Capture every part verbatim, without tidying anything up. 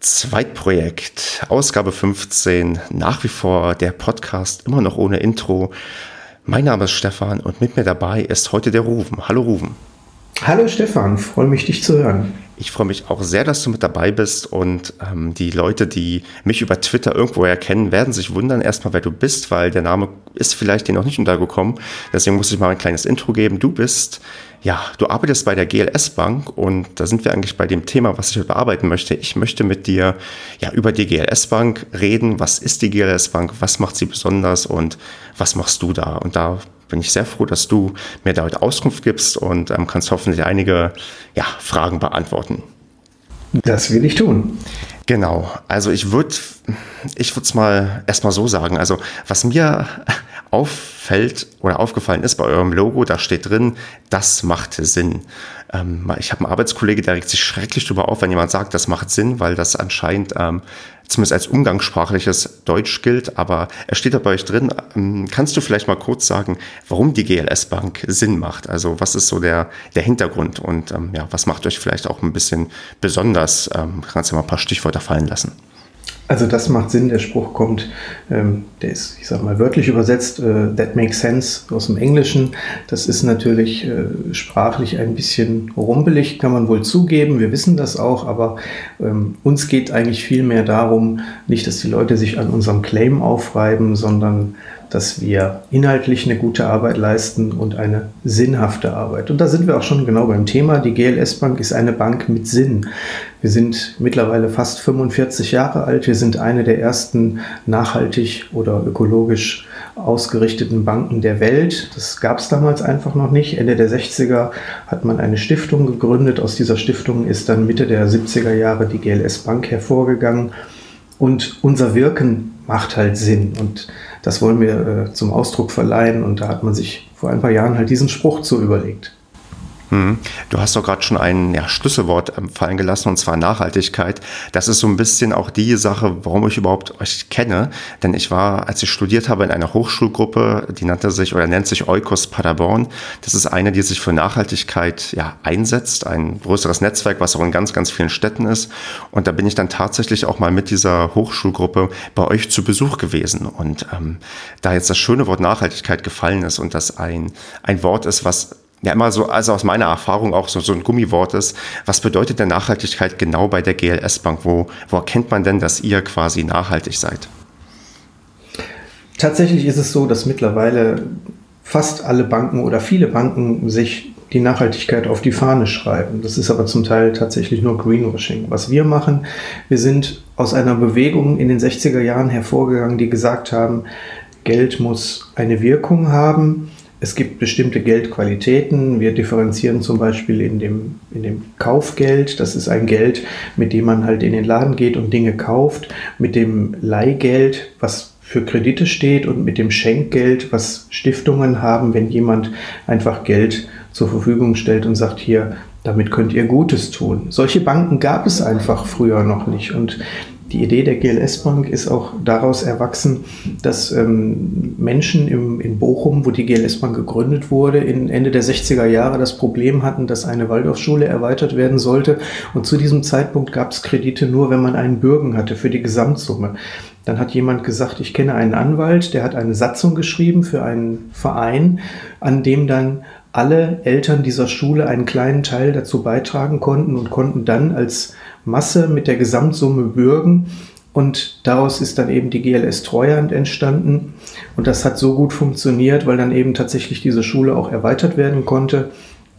Zweitprojekt, Ausgabe fünfzehn, nach wie vor der Podcast, immer noch ohne Intro. Mein Name ist Stefan und mit mir dabei ist heute der Ruven. Hallo Ruven. Hallo Stefan, freue mich, dich zu hören. Ich freue mich auch sehr, dass du mit dabei bist und ähm, die Leute, die mich über Twitter irgendwo erkennen, werden sich wundern erstmal, wer du bist, weil der Name ist vielleicht dir noch nicht untergekommen. Deswegen muss ich mal ein kleines Intro geben. Du bist, ja, du arbeitest bei der G L S Bank und da sind wir eigentlich bei dem Thema, was ich heute bearbeiten möchte. Ich möchte mit dir ja über die G L S Bank reden. Was ist die G L S Bank? Was macht sie besonders und was machst du da? Und da bin ich sehr froh, dass du mir da heute Auskunft gibst und ähm, kannst hoffentlich einige ja, Fragen beantworten. Das will ich tun. Genau, also ich würde ich würde es mal erstmal so sagen, also was mir auffällt oder aufgefallen ist bei eurem Logo, da steht drin, das macht Sinn. Ähm, ich habe einen Arbeitskollege, der regt sich schrecklich drüber auf, wenn jemand sagt, das macht Sinn, weil das anscheinend ähm, zumindest als umgangssprachliches Deutsch gilt, aber es steht da bei euch drin. Ähm, kannst du vielleicht mal kurz sagen, warum die G L S Bank Sinn macht? Also was ist so der, der Hintergrund und ähm, ja, was macht euch vielleicht auch ein bisschen besonders? Ähm, kannst du mal ein paar Stichwörter fallen lassen? Also das macht Sinn, der Spruch kommt, ähm, der ist, ich sag mal, wörtlich übersetzt, äh, that makes sense aus dem Englischen. Das ist natürlich äh, sprachlich ein bisschen rumpelig, kann man wohl zugeben, wir wissen das auch, aber ähm, uns geht eigentlich viel mehr darum, nicht, dass die Leute sich an unserem Claim aufreiben, sondern dass wir inhaltlich eine gute Arbeit leisten und eine sinnhafte Arbeit. Und da sind wir auch schon genau beim Thema. Die G L S Bank ist eine Bank mit Sinn. Wir sind mittlerweile fast fünfundvierzig Jahre alt. Wir sind eine der ersten nachhaltig oder ökologisch ausgerichteten Banken der Welt. Das gab es damals einfach noch nicht. Ende der sechziger hat man eine Stiftung gegründet. Aus dieser Stiftung ist dann Mitte der siebziger Jahre die G L S Bank hervorgegangen. Und unser Wirken macht halt Sinn. Und das wollen wir äh, zum Ausdruck verleihen. Und da hat man sich vor ein paar Jahren halt diesen Spruch so überlegt. Hm. Du hast doch gerade schon ein ja, Schlüsselwort ähm, fallen gelassen, und zwar Nachhaltigkeit. Das ist so ein bisschen auch die Sache, warum ich überhaupt euch kenne. Denn ich war, als ich studiert habe, in einer Hochschulgruppe, die nannte sich oder nennt sich Oikos Paderborn. Das ist eine, die sich für Nachhaltigkeit ja, einsetzt, ein größeres Netzwerk, was auch in ganz, ganz vielen Städten ist. Und da bin ich dann tatsächlich auch mal mit dieser Hochschulgruppe bei euch zu Besuch gewesen. Und ähm, da jetzt das schöne Wort Nachhaltigkeit gefallen ist und das ein, ein Wort ist, was ja immer so, also aus meiner Erfahrung auch so, so ein Gummiwort ist. Was bedeutet denn Nachhaltigkeit genau bei der G L S Bank? Wo, wo erkennt man denn, dass ihr quasi nachhaltig seid? Tatsächlich ist es so, dass mittlerweile fast alle Banken oder viele Banken sich die Nachhaltigkeit auf die Fahne schreiben. Das ist aber zum Teil tatsächlich nur Greenwashing. Was wir machen, wir sind aus einer Bewegung in den sechziger Jahren hervorgegangen, die gesagt haben, Geld muss eine Wirkung haben. Es gibt bestimmte Geldqualitäten. Wir differenzieren zum Beispiel in dem, in dem Kaufgeld. Das ist ein Geld, mit dem man halt in den Laden geht und Dinge kauft. Mit dem Leihgeld, was für Kredite steht, und mit dem Schenkgeld, was Stiftungen haben, wenn jemand einfach Geld zur Verfügung stellt und sagt, hier, damit könnt ihr Gutes tun. Solche Banken gab es einfach früher noch nicht. Und die Idee der G L S Bank ist auch daraus erwachsen, dass ähm, Menschen im, in Bochum, wo die G L S Bank gegründet wurde, in Ende der sechziger Jahre das Problem hatten, dass eine Waldorfschule erweitert werden sollte. Und zu diesem Zeitpunkt gab es Kredite nur, wenn man einen Bürgen hatte für die Gesamtsumme. Dann hat jemand gesagt, ich kenne einen Anwalt, der hat eine Satzung geschrieben für einen Verein, an dem dann alle Eltern dieser Schule einen kleinen Teil dazu beitragen konnten und konnten dann als Masse mit der Gesamtsumme bürgen. Und daraus ist dann eben die G L S Treuhand entstanden. Und das hat so gut funktioniert, weil dann eben tatsächlich diese Schule auch erweitert werden konnte,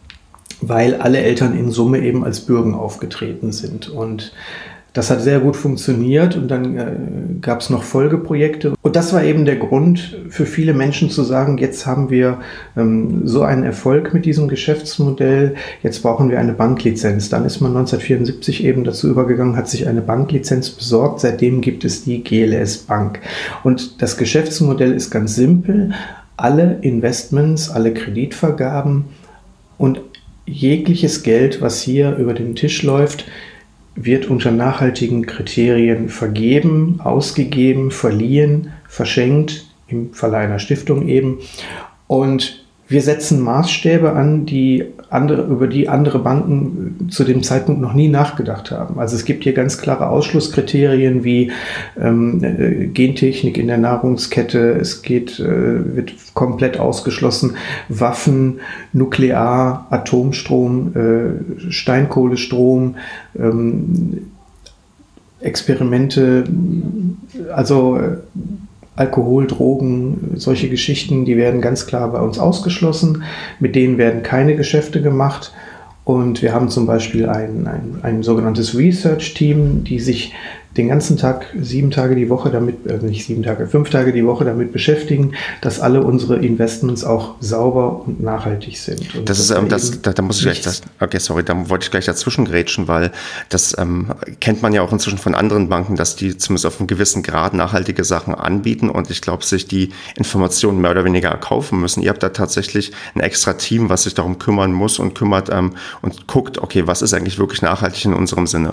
weil alle Eltern in Summe eben als Bürgen aufgetreten sind. Und das hat sehr gut funktioniert und dann äh, gab es noch Folgeprojekte. Und das war eben der Grund für viele Menschen zu sagen, jetzt haben wir ähm, so einen Erfolg mit diesem Geschäftsmodell, jetzt brauchen wir eine Banklizenz. Dann ist man neunzehnhundertvierundsiebzig eben dazu übergegangen, hat sich eine Banklizenz besorgt. Seitdem gibt es die G L S Bank. Und das Geschäftsmodell ist ganz simpel. Alle Investments, alle Kreditvergaben und jegliches Geld, was hier über den Tisch läuft, wird unter nachhaltigen Kriterien vergeben, ausgegeben, verliehen, verschenkt, im Falle einer Stiftung eben. Und wir setzen Maßstäbe an, die andere, über die andere Banken zu dem Zeitpunkt noch nie nachgedacht haben. Also es gibt hier ganz klare Ausschlusskriterien wie ähm, äh, Gentechnik in der Nahrungskette. Es geht, äh, wird komplett ausgeschlossen Waffen, Nuklear, Atomstrom, äh, Steinkohlestrom, ähm, Experimente, also äh, Alkohol, Drogen, solche Geschichten, die werden ganz klar bei uns ausgeschlossen. Mit denen werden keine Geschäfte gemacht. Und wir haben zum Beispiel ein, ein, ein sogenanntes Research-Team, die sich den ganzen Tag, sieben Tage die Woche damit, äh nicht sieben Tage, fünf Tage die Woche damit beschäftigen, dass alle unsere Investments auch sauber und nachhaltig sind. Und das ist, ähm, das, da, da muss ich gleich, das, okay, sorry, da wollte ich gleich dazwischen grätschen, weil das ähm, kennt man ja auch inzwischen von anderen Banken, dass die zumindest auf einem gewissen Grad nachhaltige Sachen anbieten und ich glaube, sich die Informationen mehr oder weniger erkaufen müssen. Ihr habt da tatsächlich ein extra Team, was sich darum kümmern muss und kümmert ähm, und guckt, okay, was ist eigentlich wirklich nachhaltig in unserem Sinne?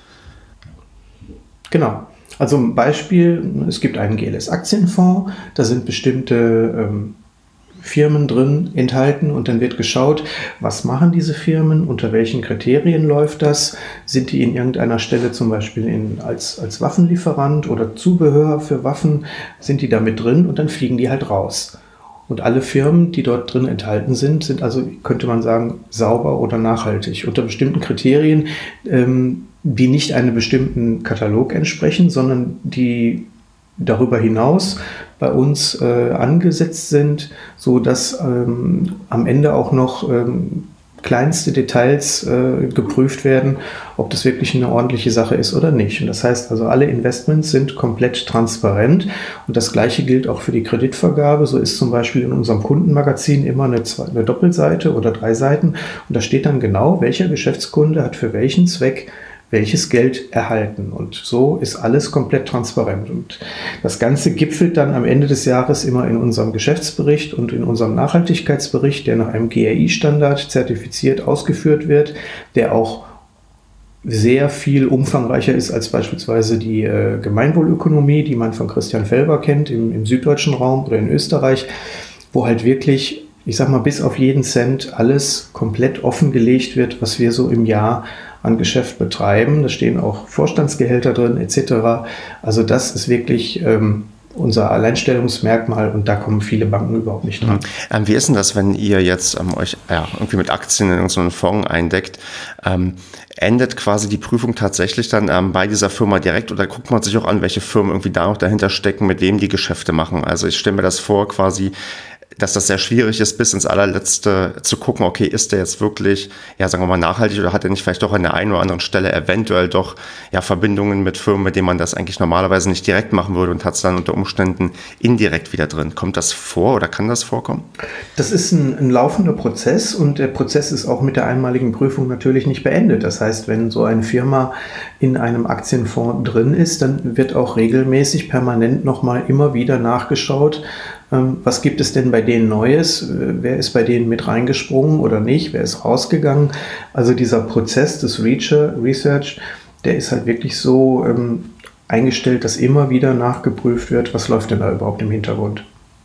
Genau. Also ein Beispiel, es gibt einen G L S-Aktienfonds, da sind bestimmte ähm, Firmen drin enthalten und dann wird geschaut, was machen diese Firmen, unter welchen Kriterien läuft das, sind die in irgendeiner Stelle zum Beispiel in, als, als Waffenlieferant oder Zubehör für Waffen, sind die da mit drin und dann fliegen die halt raus. Und alle Firmen, die dort drin enthalten sind, sind also, könnte man sagen, sauber oder nachhaltig unter bestimmten Kriterien, ähm, die nicht einem bestimmten Katalog entsprechen, sondern die darüber hinaus bei uns äh, angesetzt sind, so dass ähm, am Ende auch noch ähm, kleinste Details äh, geprüft werden, ob das wirklich eine ordentliche Sache ist oder nicht. Und das heißt also, alle Investments sind komplett transparent und das Gleiche gilt auch für die Kreditvergabe. So ist zum Beispiel in unserem Kundenmagazin immer eine, eine Doppelseite oder drei Seiten und da steht dann genau, welcher Geschäftskunde hat für welchen Zweck welches Geld erhalten. Und so ist alles komplett transparent. Und das Ganze gipfelt dann am Ende des Jahres immer in unserem Geschäftsbericht und in unserem Nachhaltigkeitsbericht, der nach einem G R I-Standard zertifiziert ausgeführt wird, der auch sehr viel umfangreicher ist als beispielsweise die äh, Gemeinwohlökonomie, die man von Christian Felber kennt im, im süddeutschen Raum oder in Österreich, wo halt wirklich, ich sag mal, bis auf jeden Cent alles komplett offengelegt wird, was wir so im Jahr an Geschäft betreiben. Da stehen auch Vorstandsgehälter drin et cetera. Also das ist wirklich ähm, unser Alleinstellungsmerkmal und da kommen viele Banken überhaupt nicht dran. Ähm, wie ist denn das, wenn ihr jetzt ähm, euch ja, irgendwie mit Aktien in irgendeinen Fonds eindeckt? Ähm, endet quasi die Prüfung tatsächlich dann ähm, bei dieser Firma direkt oder guckt man sich auch an, welche Firmen irgendwie da noch dahinter stecken, mit wem die Geschäfte machen? Also ich stelle mir das vor, quasi, dass das sehr schwierig ist, bis ins allerletzte zu gucken, okay, ist der jetzt wirklich, ja, sagen wir mal, nachhaltig oder hat er nicht vielleicht doch an der einen oder anderen Stelle eventuell doch ja Verbindungen mit Firmen, mit denen man das eigentlich normalerweise nicht direkt machen würde und hat es dann unter Umständen indirekt wieder drin. Kommt das vor oder kann das vorkommen? Das ist ein, ein laufender Prozess und der Prozess ist auch mit der einmaligen Prüfung natürlich nicht beendet. Das heißt, wenn so eine Firma in einem Aktienfonds drin ist, dann wird auch regelmäßig permanent nochmal immer wieder nachgeschaut, was gibt es denn bei denen Neues? Wer ist bei denen mit reingesprungen oder nicht? Wer ist rausgegangen? Also dieser Prozess des Research, der ist halt wirklich so ähm, eingestellt, dass immer wieder nachgeprüft wird, was läuft denn da überhaupt im Hintergrund.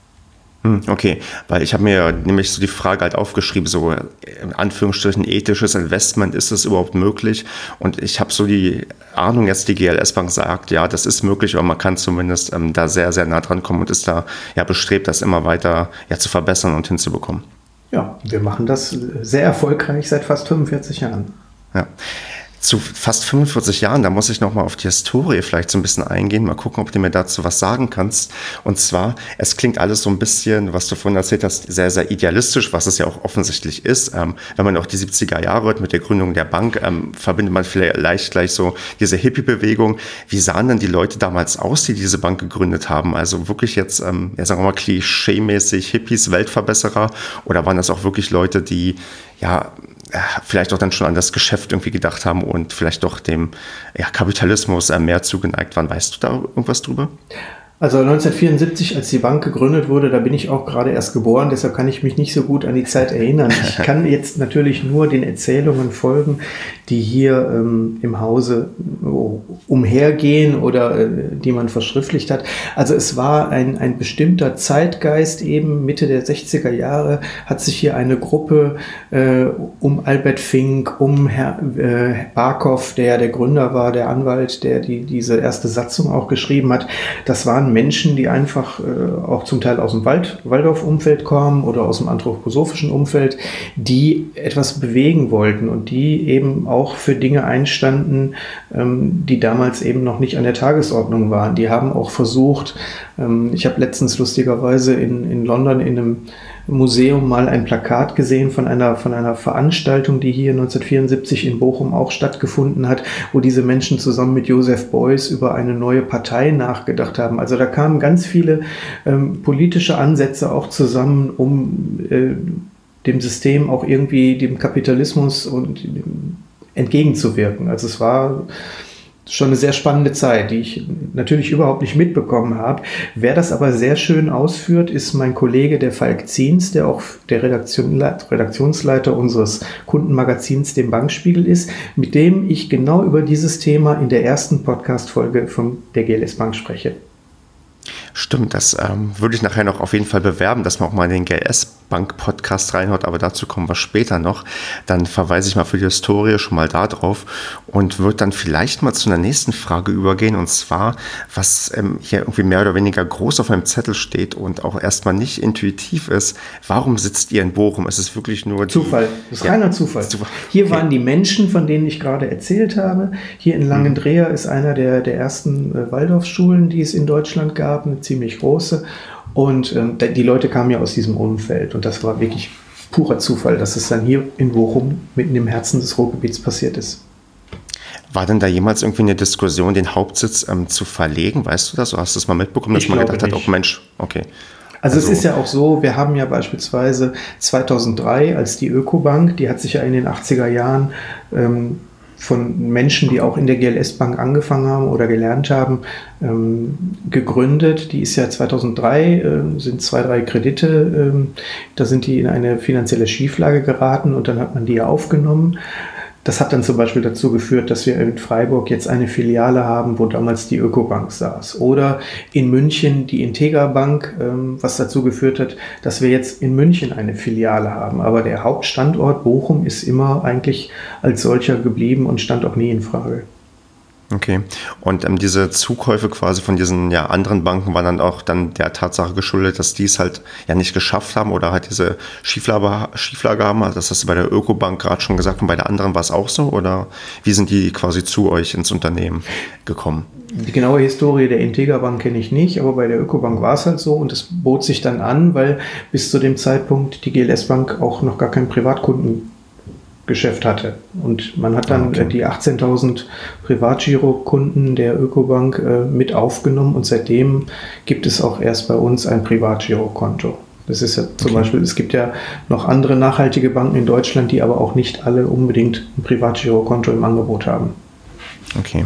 Okay, weil ich habe mir nämlich so die Frage halt aufgeschrieben, so in Anführungsstrichen ethisches Investment, ist das überhaupt möglich? Und ich habe so die Ahnung, jetzt die G L S-Bank sagt, ja, das ist möglich, aber man kann zumindest ähm, da sehr, sehr nah dran kommen und ist da ja bestrebt, das immer weiter ja, zu verbessern und hinzubekommen. Ja, wir machen das sehr erfolgreich seit fast fünfundvierzig Jahren. Ja. Zu fast fünfundvierzig Jahren, da muss ich nochmal auf die Historie vielleicht so ein bisschen eingehen, mal gucken, ob du mir dazu was sagen kannst. Und zwar, es klingt alles so ein bisschen, was du vorhin erzählt hast, sehr, sehr idealistisch, was es ja auch offensichtlich ist. Ähm, wenn man auch die siebziger Jahre hört mit der Gründung der Bank, ähm, verbindet man vielleicht gleich so diese Hippie-Bewegung. Wie sahen denn die Leute damals aus, die diese Bank gegründet haben? Also wirklich jetzt, ähm, ja, sagen wir mal, klischee-mäßig Hippies, Weltverbesserer? Oder waren das auch wirklich Leute, die, ja, vielleicht auch dann schon an das Geschäft irgendwie gedacht haben und vielleicht doch dem ja, Kapitalismus mehr zugeneigt waren. Weißt du da irgendwas drüber? Also neunzehnhundertvierundsiebzig, als die Bank gegründet wurde, da bin ich auch gerade erst geboren, deshalb kann ich mich nicht so gut an die Zeit erinnern. Ich kann jetzt natürlich nur den Erzählungen folgen, die hier ähm, im Hause umhergehen oder äh, die man verschriftlicht hat. Also es war ein, ein bestimmter Zeitgeist eben, Mitte der sechziger Jahre hat sich hier eine Gruppe äh, um Albert Fink, um Herr äh, Barkow, der der Gründer war, der Anwalt, der die, diese erste Satzung auch geschrieben hat. Das waren Menschen, die einfach äh, auch zum Teil aus dem Wald, Waldorf-Umfeld kommen oder aus dem anthroposophischen Umfeld, die etwas bewegen wollten und die eben auch für Dinge einstanden, ähm, die damals eben noch nicht an der Tagesordnung waren. Die haben auch versucht, ähm, ich habe letztens lustigerweise in, in London in einem Museum mal ein Plakat gesehen von einer, von einer Veranstaltung, die hier neunzehnhundertvierundsiebzig in Bochum auch stattgefunden hat, wo diese Menschen zusammen mit Joseph Beuys über eine neue Partei nachgedacht haben. Also da kamen ganz viele ähm, politische Ansätze auch zusammen, um äh, dem System auch irgendwie, dem Kapitalismus und dem entgegenzuwirken. Also es war schon eine sehr spannende Zeit, die ich natürlich überhaupt nicht mitbekommen habe. Wer das aber sehr schön ausführt, ist mein Kollege, der Falk Ziens, der auch der Redaktion, Redaktionsleiter unseres Kundenmagazins, dem Bankspiegel ist, mit dem ich genau über dieses Thema in der ersten Podcast-Folge von der G L S Bank spreche. Stimmt, das ähm, würde ich nachher noch auf jeden Fall bewerben, dass man auch mal in den G L S Bank Podcast reinhört, aber dazu kommen wir später noch. Dann verweise ich mal für die Historie schon mal da drauf und würde dann vielleicht mal zu einer nächsten Frage übergehen, und zwar, was ähm, hier irgendwie mehr oder weniger groß auf meinem Zettel steht und auch erstmal nicht intuitiv ist. Warum sitzt ihr in Bochum? Es ist wirklich nur... Die, Zufall, das ist ja, reiner Zufall. Zufall. Hier okay. waren die Menschen, von denen ich gerade erzählt habe. Hier in Langendreher hm. ist einer der, der ersten äh, Waldorfschulen, die es in Deutschland gab, eine ziemlich große. Und ähm, die Leute kamen ja aus diesem Umfeld und das war wirklich purer Zufall, dass es dann hier in Bochum mitten im Herzen des Ruhrgebiets passiert ist. War denn da jemals irgendwie eine Diskussion, den Hauptsitz ähm, zu verlegen? Weißt du das? Oder hast du das mal mitbekommen, dass ich man gedacht nicht. hat, oh Mensch, okay. Also, also es ist ja auch so, wir haben ja beispielsweise zweitausenddrei, als die Ökobank, die hat sich ja in den achtziger Jahren ähm, von Menschen, die auch in der G L S Bank angefangen haben oder gelernt haben, ähm, gegründet. Die ist ja zweitausenddrei, äh, sind zwei, drei Kredite, ähm, da sind die in eine finanzielle Schieflage geraten und dann hat man die ja aufgenommen. Das hat dann zum Beispiel dazu geführt, dass wir in Freiburg jetzt eine Filiale haben, wo damals die Ökobank saß. Oder in München die Integra Bank, ähm, was dazu geführt hat, dass wir jetzt in München eine Filiale haben. Aber der Hauptstandort Bochum ist immer eigentlich als solcher geblieben und stand auch nie in Frage. Okay. Und ähm, diese Zukäufe quasi von diesen ja, anderen Banken waren dann auch dann der Tatsache geschuldet, dass die es halt ja nicht geschafft haben oder halt diese Schieflage, Schieflage haben. Also das hast du bei der Ökobank gerade schon gesagt und bei der anderen war es auch so? Oder wie sind die quasi zu euch ins Unternehmen gekommen? Die genaue Historie der Integra Bank kenne ich nicht, aber bei der Ökobank war es halt so und es bot sich dann an, weil bis zu dem Zeitpunkt die G L S Bank auch noch gar keinen Privatkunden Geschäft hatte. Und man hat dann okay. die achtzehntausend Privatgirokunden der Ökobank äh, mit aufgenommen und seitdem gibt es auch erst bei uns ein Privatgirokonto. Das ist ja zum okay. Beispiel, es gibt ja noch andere nachhaltige Banken in Deutschland, die aber auch nicht alle unbedingt ein Privatgirokonto im Angebot haben. Okay.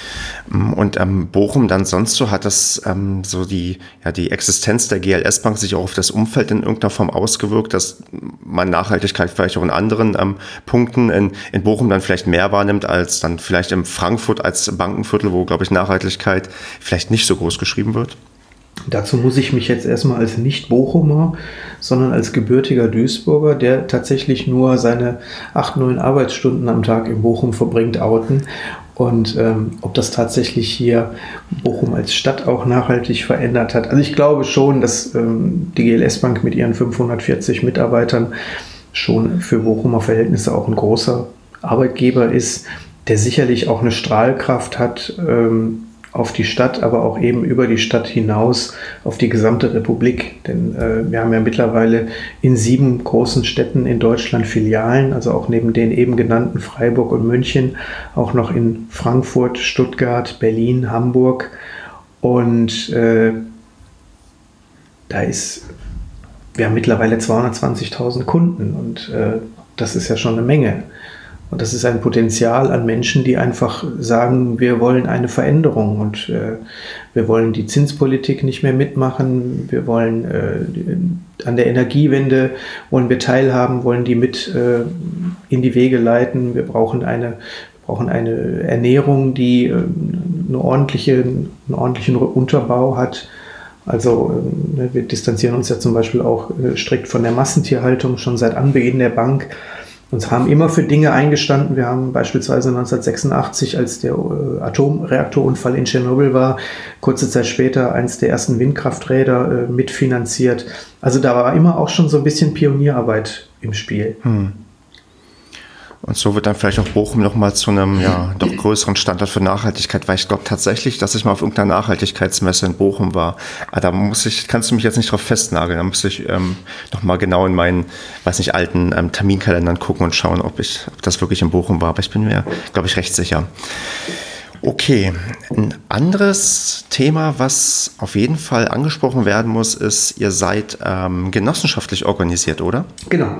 Und ähm, Bochum dann sonst so, hat das ähm, so die, ja, die Existenz der G L S Bank sich auch auf das Umfeld in irgendeiner Form ausgewirkt, dass man Nachhaltigkeit vielleicht auch in anderen ähm, Punkten in, in Bochum dann vielleicht mehr wahrnimmt als dann vielleicht in Frankfurt als Bankenviertel, wo, glaube ich, Nachhaltigkeit vielleicht nicht so groß geschrieben wird? Dazu muss ich mich jetzt erstmal als Nicht-Bochumer, sondern als gebürtiger Duisburger, der tatsächlich nur seine acht, neun Arbeitsstunden am Tag in Bochum verbringt, outen. Und ähm, ob das tatsächlich hier Bochum als Stadt auch nachhaltig verändert hat. Also ich glaube schon, dass ähm, die G L S Bank mit ihren fünfhundertvierzig Mitarbeitern schon für Bochumer Verhältnisse auch ein großer Arbeitgeber ist, der sicherlich auch eine Strahlkraft hat ähm, auf die Stadt, aber auch eben über die Stadt hinaus auf die gesamte Republik. Denn äh, wir haben ja mittlerweile in sieben großen Städten in Deutschland Filialen, also auch neben den eben genannten Freiburg und München, auch noch in Frankfurt, Stuttgart, Berlin, Hamburg. Und äh, da ist, wir haben mittlerweile zweihundertzwanzigtausend Kunden und äh, das ist ja schon eine Menge. Und das ist ein Potenzial an Menschen, die einfach sagen, wir wollen eine Veränderung und äh, wir wollen die Zinspolitik nicht mehr mitmachen, wir wollen äh, an der Energiewende wollen wir teilhaben, wollen die mit äh, in die Wege leiten. Wir brauchen eine, wir brauchen eine Ernährung, die äh, eine ordentliche, einen ordentlichen Unterbau hat. Also äh, wir distanzieren uns ja zum Beispiel auch äh, strikt von der Massentierhaltung schon seit Anbeginn der Bank. Und haben immer für Dinge eingestanden. Wir haben beispielsweise neunzehnhundertsechsundachtzig, als der äh, Atomreaktorunfall in Tschernobyl war, kurze Zeit später eins der ersten Windkrafträder äh, mitfinanziert. Also da war immer auch schon so ein bisschen Pionierarbeit im Spiel. Hm. Und so wird dann vielleicht auch Bochum nochmal zu einem ja, doch größeren Standort für Nachhaltigkeit, weil ich glaube tatsächlich, dass ich mal auf irgendeiner Nachhaltigkeitsmesse in Bochum war. Aber da muss ich, kannst du mich jetzt nicht drauf festnageln, da muss ich ähm, nochmal genau in meinen, weiß nicht, alten ähm, Terminkalendern gucken und schauen, ob, ich, ob das wirklich in Bochum war. Aber ich bin mir, glaube ich, recht sicher. Okay, ein anderes Thema, was auf jeden Fall angesprochen werden muss, ist, ihr seid ähm, genossenschaftlich organisiert, oder? Genau.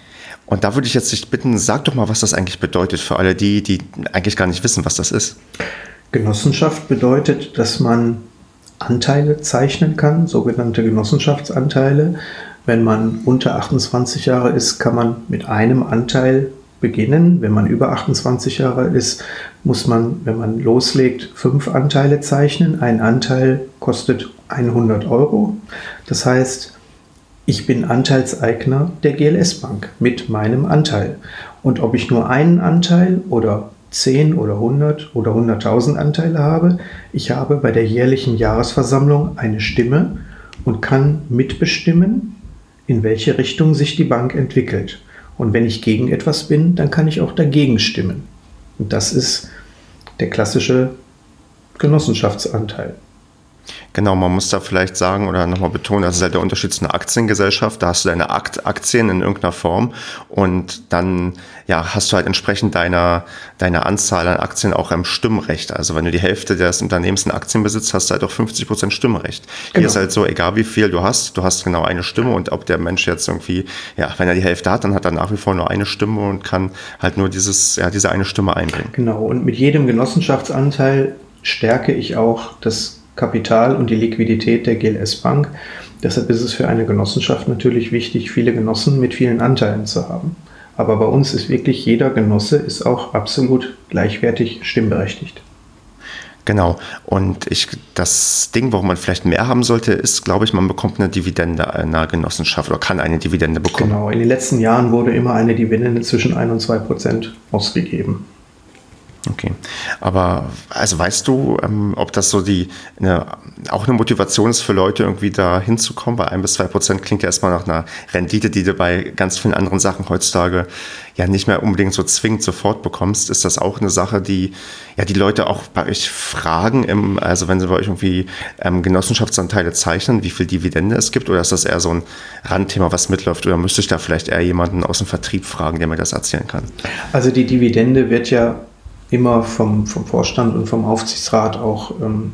Und da würde ich jetzt dich bitten, sag doch mal, was das eigentlich bedeutet für alle die, die eigentlich gar nicht wissen, was das ist. Genossenschaft bedeutet, dass man Anteile zeichnen kann, sogenannte Genossenschaftsanteile. Wenn man unter achtundzwanzig Jahre ist, kann man mit einem Anteil beginnen. Wenn man über achtundzwanzig Jahre ist, muss man, wenn man loslegt, fünf Anteile zeichnen. Ein Anteil kostet hundert Euro. Das heißt, ich bin Anteilseigner der G L S Bank mit meinem Anteil. Und ob ich nur einen Anteil oder zehn oder hundert oder hunderttausend Anteile habe, ich habe bei der jährlichen Jahresversammlung eine Stimme und kann mitbestimmen, in welche Richtung sich die Bank entwickelt. Und wenn ich gegen etwas bin, dann kann ich auch dagegen stimmen. Und das ist der klassische Genossenschaftsanteil. Genau, man muss da vielleicht sagen oder nochmal betonen, das ist halt der Unterschied zu einer Aktiengesellschaft. Da hast du deine Aktien in irgendeiner Form und dann ja, hast du halt entsprechend deiner, deiner Anzahl an Aktien auch ein Stimmrecht. Also wenn du die Hälfte des Unternehmens in Aktien besitzt, hast du halt auch fünfzig Prozent Stimmrecht. Genau. Hier ist halt so, egal wie viel du hast, du hast genau eine Stimme und ob der Mensch jetzt irgendwie, ja, wenn er die Hälfte hat, dann hat er nach wie vor nur eine Stimme und kann halt nur dieses, ja, diese eine Stimme einbringen. Genau, und mit jedem Genossenschaftsanteil stärke ich auch das Kapital und die Liquidität der G L S Bank. Deshalb ist es für eine Genossenschaft natürlich wichtig, viele Genossen mit vielen Anteilen zu haben. Aber bei uns ist wirklich jeder Genosse ist auch absolut gleichwertig stimmberechtigt. Genau. Und ich, das Ding, warum man vielleicht mehr haben sollte, ist, glaube ich, man bekommt eine Dividende einer Genossenschaft oder kann eine Dividende bekommen. Genau. In den letzten Jahren wurde immer eine Dividende zwischen ein und zwei Prozent ausgegeben. Okay, aber also weißt du, ähm, ob das so die eine, auch eine Motivation ist für Leute, irgendwie da hinzukommen? Weil ein bis zwei Prozent klingt ja erstmal nach einer Rendite, die du bei ganz vielen anderen Sachen heutzutage ja nicht mehr unbedingt so zwingend sofort bekommst. Ist das auch eine Sache, die ja die Leute auch bei euch fragen, im, also wenn sie bei euch irgendwie ähm, Genossenschaftsanteile zeichnen, wie viel Dividende es gibt? Oder ist das eher so ein Randthema, was mitläuft? Oder müsste ich da vielleicht eher jemanden aus dem Vertrieb fragen, der mir das erzählen kann? Also die Dividende wird ja immer vom, vom Vorstand und vom Aufsichtsrat auch ähm,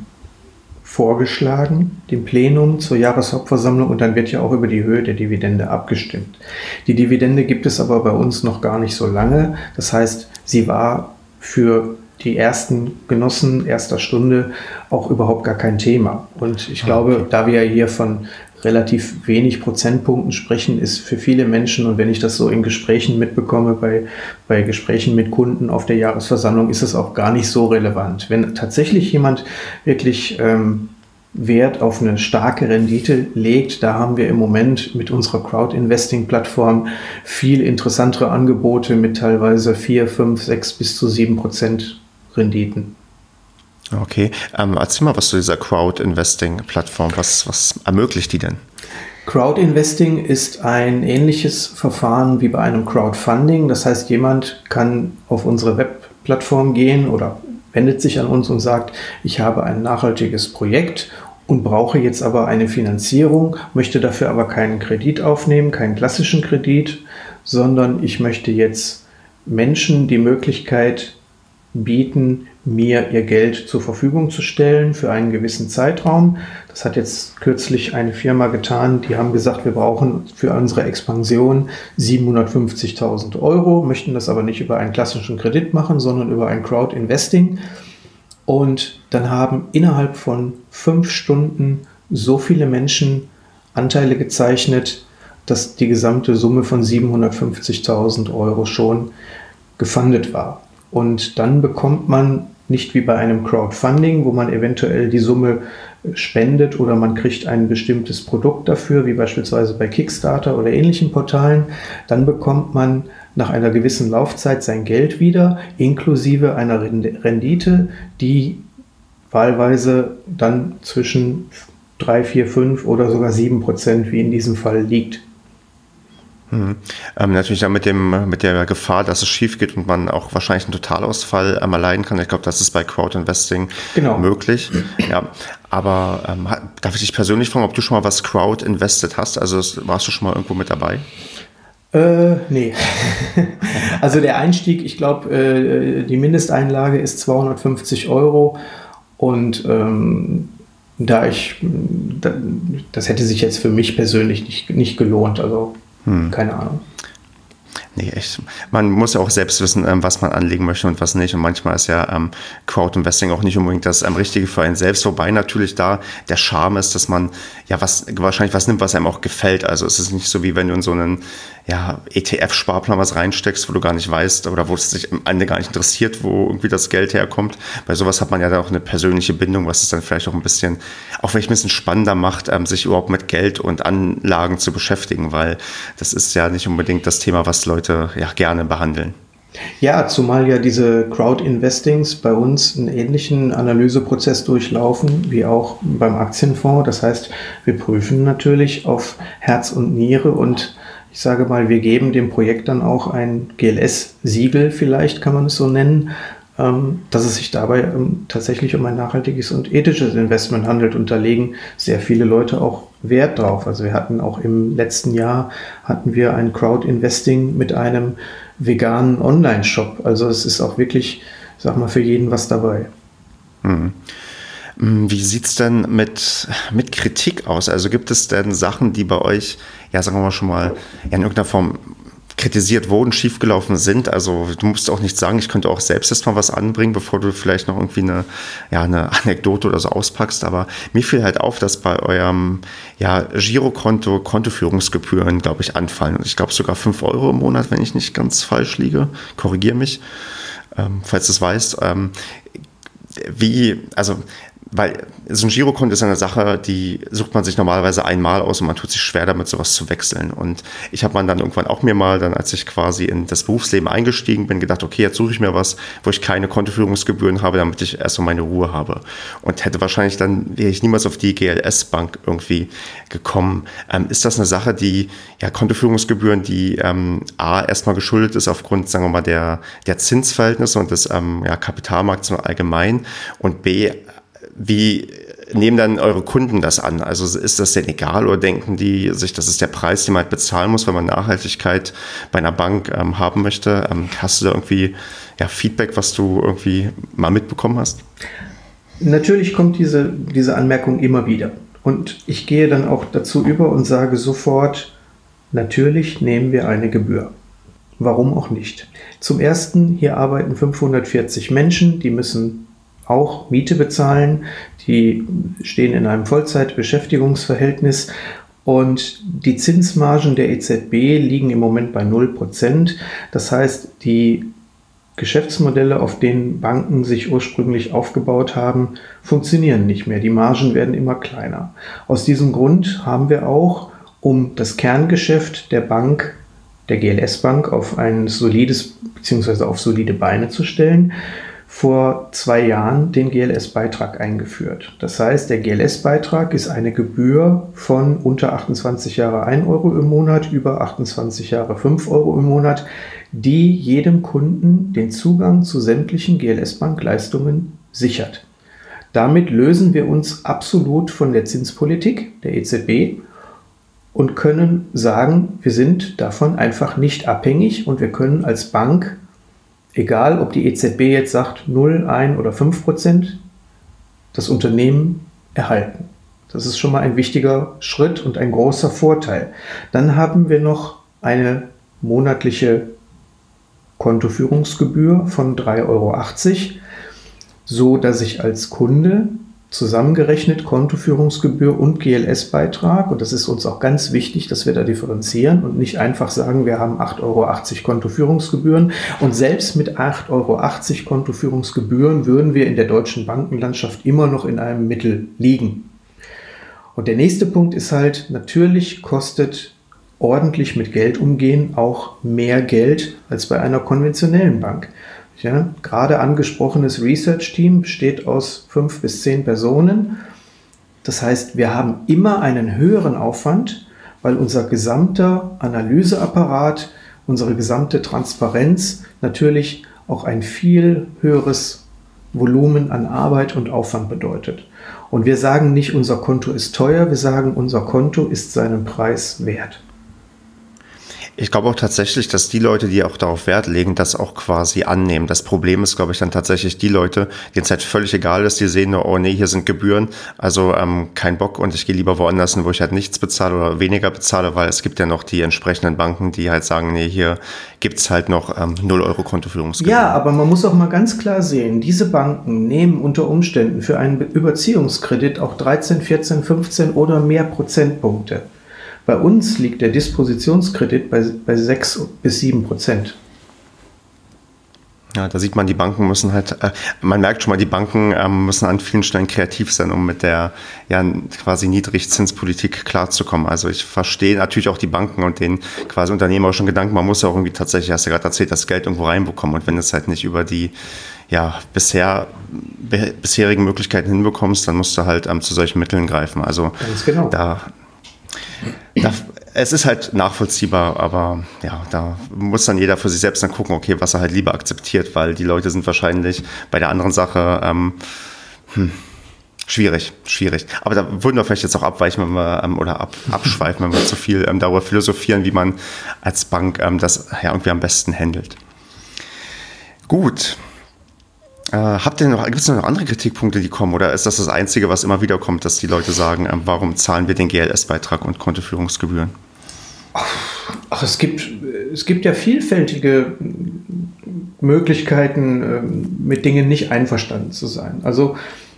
vorgeschlagen, dem Plenum zur Jahreshauptversammlung, und dann wird ja auch über die Höhe der Dividende abgestimmt. Die Dividende gibt es aber bei uns noch gar nicht so lange. Das heißt, sie war für die ersten Genossen erster Stunde auch überhaupt gar kein Thema. Und ich glaube, okay. da wir hier von relativ wenig Prozentpunkten sprechen, ist für viele Menschen, und wenn ich das so in Gesprächen mitbekomme, bei, bei Gesprächen mit Kunden auf der Jahresversammlung, ist es auch gar nicht so relevant. Wenn tatsächlich jemand wirklich ähm, Wert auf eine starke Rendite legt, da haben wir im Moment mit unserer Crowd-Investing-Plattform viel interessantere Angebote mit teilweise vier, fünf, sechs bis zu sieben Prozent Renditen. Okay, ähm, erzähl mal was zu dieser Crowd-Investing-Plattform. Was, was ermöglicht die denn? Crowd-Investing ist ein ähnliches Verfahren wie bei einem Crowdfunding. Das heißt, jemand kann auf unsere Webplattform gehen oder wendet sich an uns und sagt, ich habe ein nachhaltiges Projekt und brauche jetzt aber eine Finanzierung, möchte dafür aber keinen Kredit aufnehmen, keinen klassischen Kredit, sondern ich möchte jetzt Menschen die Möglichkeit bieten, mir ihr Geld zur Verfügung zu stellen für einen gewissen Zeitraum. Das hat jetzt kürzlich eine Firma getan, die haben gesagt, wir brauchen für unsere Expansion siebenhundertfünfzigtausend Euro, möchten das aber nicht über einen klassischen Kredit machen, sondern über ein Crowd-Investing. Und dann haben innerhalb von fünf Stunden so viele Menschen Anteile gezeichnet, dass die gesamte Summe von siebenhundertfünfzigtausend Euro schon gefundet war. Und dann bekommt man nicht wie bei einem Crowdfunding, wo man eventuell die Summe spendet oder man kriegt ein bestimmtes Produkt dafür, wie beispielsweise bei Kickstarter oder ähnlichen Portalen. Dann bekommt man nach einer gewissen Laufzeit sein Geld wieder, inklusive einer Rendite, die wahlweise dann zwischen drei, vier, fünf oder sogar sieben Prozent, wie in diesem Fall, liegt. Mhm. Ähm, natürlich dann mit, dem, mit der Gefahr, dass es schief geht und man auch wahrscheinlich einen Totalausfall ähm, erleiden kann. Ich glaube, das ist bei Crowd-Investing genau. möglich. Ja, aber ähm, darf ich dich persönlich fragen, ob du schon mal was Crowd-invested hast? Also warst du schon mal irgendwo mit dabei? Äh, nee. Also der Einstieg, ich glaube, äh, die Mindesteinlage ist zweihundertfünfzig Euro und ähm, da ich, das hätte sich jetzt für mich persönlich nicht, nicht gelohnt, also hm. keine Ahnung. Nee, echt. Man muss ja auch selbst wissen, was man anlegen möchte und was nicht. Und manchmal ist ja ähm, Crowd-Investing auch nicht unbedingt das ähm, Richtige für einen selbst. Wobei natürlich da der Charme ist, dass man ja was wahrscheinlich was nimmt, was einem auch gefällt. Also es ist nicht so, wie wenn du in so einen ja, E T F-Sparplan was reinsteckst, wo du gar nicht weißt oder wo es dich am Ende gar nicht interessiert, wo irgendwie das Geld herkommt. Bei sowas hat man ja da auch eine persönliche Bindung, was es dann vielleicht auch ein bisschen, auch vielleicht ein bisschen spannender macht, ähm, sich überhaupt mit Geld und Anlagen zu beschäftigen, weil das ist ja nicht unbedingt das Thema, was Leute ja gerne behandeln. Ja, zumal ja diese Crowd-Investings bei uns einen ähnlichen Analyseprozess durchlaufen wie auch beim Aktienfonds. Das heißt, wir prüfen natürlich auf Herz und Niere und ich sage mal, wir geben dem Projekt dann auch ein G L S-Siegel, vielleicht kann man es so nennen, ähm, dass es sich dabei ähm, tatsächlich um ein nachhaltiges und ethisches Investment handelt. Und da legen sehr viele Leute auch Wert drauf. Also wir hatten auch im letzten Jahr hatten wir ein Crowd-Investing mit einem veganen Online-Shop. Also es ist auch wirklich, ich sag mal, für jeden was dabei. Mhm. Wie sieht es denn mit, mit Kritik aus? Also gibt es denn Sachen, die bei euch, ja sagen wir mal schon mal, ja, in irgendeiner Form kritisiert wurden, schiefgelaufen sind? Also du musst auch nicht sagen, ich könnte auch selbst erst mal was anbringen, bevor du vielleicht noch irgendwie eine, ja, eine Anekdote oder so auspackst. Aber mir fiel halt auf, dass bei eurem ja, Girokonto Kontoführungsgebühren, glaube ich, anfallen. Und ich glaube sogar fünf Euro im Monat, wenn ich nicht ganz falsch liege. Korrigier mich, ähm, falls du es weißt. Ähm, wie, also weil so ein Girokonto ist eine Sache, die sucht man sich normalerweise einmal aus und man tut sich schwer damit, sowas zu wechseln. Und ich habe man dann irgendwann auch mir mal, dann als ich quasi in das Berufsleben eingestiegen bin, gedacht, okay, jetzt suche ich mir was, wo ich keine Kontoführungsgebühren habe, damit ich erstmal meine Ruhe habe. Und hätte wahrscheinlich dann, wäre ich niemals auf die G L S-Bank irgendwie gekommen. Ähm, ist das eine Sache, die, ja, Kontoführungsgebühren, die ähm, A, erstmal geschuldet ist aufgrund, sagen wir mal, der, der Zinsverhältnisse und des ähm, ja, Kapitalmarkts allgemein und B, wie nehmen dann eure Kunden das an? Also ist das denn egal oder denken die sich, das ist der Preis, den man halt bezahlen muss, wenn man Nachhaltigkeit bei einer Bank ähm, haben möchte? Ähm, hast du da irgendwie ja, Feedback, was du irgendwie mal mitbekommen hast? Natürlich kommt diese, diese Anmerkung immer wieder. Und ich gehe dann auch dazu über und sage sofort, natürlich nehmen wir eine Gebühr. Warum auch nicht? Zum Ersten, hier arbeiten fünfhundertvierzig Menschen, die müssen auch Miete bezahlen, die stehen in einem Vollzeitbeschäftigungsverhältnis und die Zinsmargen der E Z B liegen im Moment bei null Prozent. Das heißt, die Geschäftsmodelle, auf denen Banken sich ursprünglich aufgebaut haben, funktionieren nicht mehr. Die Margen werden immer kleiner. Aus diesem Grund haben wir auch, um das Kerngeschäft der Bank, der G L S-Bank, auf ein solides bzw. auf solide Beine zu stellen, vor zwei Jahren den G L S-Beitrag eingeführt. Das heißt, der G L S-Beitrag ist eine Gebühr von unter achtundzwanzig Jahre ein Euro im Monat, über achtundzwanzig Jahre fünf Euro im Monat, die jedem Kunden den Zugang zu sämtlichen G L S-Bank-Leistungen sichert. Damit lösen wir uns absolut von der Zinspolitik der E Z B und können sagen, wir sind davon einfach nicht abhängig und wir können als Bank egal ob die E Z B jetzt sagt null, ein oder fünf Prozent, das Unternehmen erhalten. Das ist schon mal ein wichtiger Schritt und ein großer Vorteil. Dann haben wir noch eine monatliche Kontoführungsgebühr von drei Euro achtzig, so dass ich als Kunde zusammengerechnet Kontoführungsgebühr und G L S-Beitrag, und das ist uns auch ganz wichtig, dass wir da differenzieren und nicht einfach sagen, wir haben acht Euro achtzig Kontoführungsgebühren, und selbst mit acht Euro achtzig Kontoführungsgebühren würden wir in der deutschen Bankenlandschaft immer noch in einem Mittel liegen. Und der nächste Punkt ist halt, natürlich kostet ordentlich mit Geld umgehen auch mehr Geld als bei einer konventionellen Bank. Ja, gerade angesprochenes Research-Team besteht aus fünf bis zehn Personen. Das heißt, wir haben immer einen höheren Aufwand, weil unser gesamter Analyseapparat, unsere gesamte Transparenz natürlich auch ein viel höheres Volumen an Arbeit und Aufwand bedeutet. Und wir sagen nicht, unser Konto ist teuer, wir sagen, unser Konto ist seinen Preis wert. Ich glaube auch tatsächlich, dass die Leute, die auch darauf Wert legen, das auch quasi annehmen. Das Problem ist, glaube ich, dann tatsächlich die Leute, denen es halt völlig egal ist, die sehen nur, oh nee, hier sind Gebühren, also ähm, kein Bock, und ich gehe lieber woanders hin, wo ich halt nichts bezahle oder weniger bezahle, weil es gibt ja noch die entsprechenden Banken, die halt sagen, nee, hier gibt's halt noch ähm, null Euro Kontoführungsgebühren. Ja, aber man muss auch mal ganz klar sehen, diese Banken nehmen unter Umständen für einen Überziehungskredit auch dreizehn, vierzehn, fünfzehn oder mehr Prozentpunkte. Bei uns liegt der Dispositionskredit bei, bei sechs bis sieben Prozent. Ja, da sieht man, die Banken müssen halt, äh, man merkt schon mal, die Banken ähm, müssen an vielen Stellen kreativ sein, um mit der ja quasi Niedrigzinspolitik klarzukommen. Also ich verstehe natürlich auch die Banken und den quasi unternehmerischen Gedanken. Man muss ja auch irgendwie tatsächlich, hast du ja gerade erzählt, das Geld irgendwo reinbekommen. Und wenn es halt nicht über die ja bisher be- bisherigen Möglichkeiten hinbekommst, dann musst du halt ähm, zu solchen Mitteln greifen. Also ganz genau. da Da, es ist halt nachvollziehbar, aber ja, da muss dann jeder für sich selbst dann gucken, okay, was er halt lieber akzeptiert, weil die Leute sind wahrscheinlich bei der anderen Sache ähm, hm, schwierig, schwierig. Aber da würden wir vielleicht jetzt auch abweichen, wenn wir ähm, oder ab, abschweifen, wenn wir zu viel ähm, darüber philosophieren, wie man als Bank ähm, das ja irgendwie am besten handelt. Gut. Äh, habt ihr noch, gibt es noch andere Kritikpunkte, die kommen, oder ist das das Einzige, was immer wieder kommt, dass die Leute sagen, ähm, warum zahlen wir den G L S-Beitrag und Kontoführungsgebühren? Ach, es gibt, es gibt ja vielfältige Möglichkeiten, mit Dingen nicht einverstanden zu sein. Also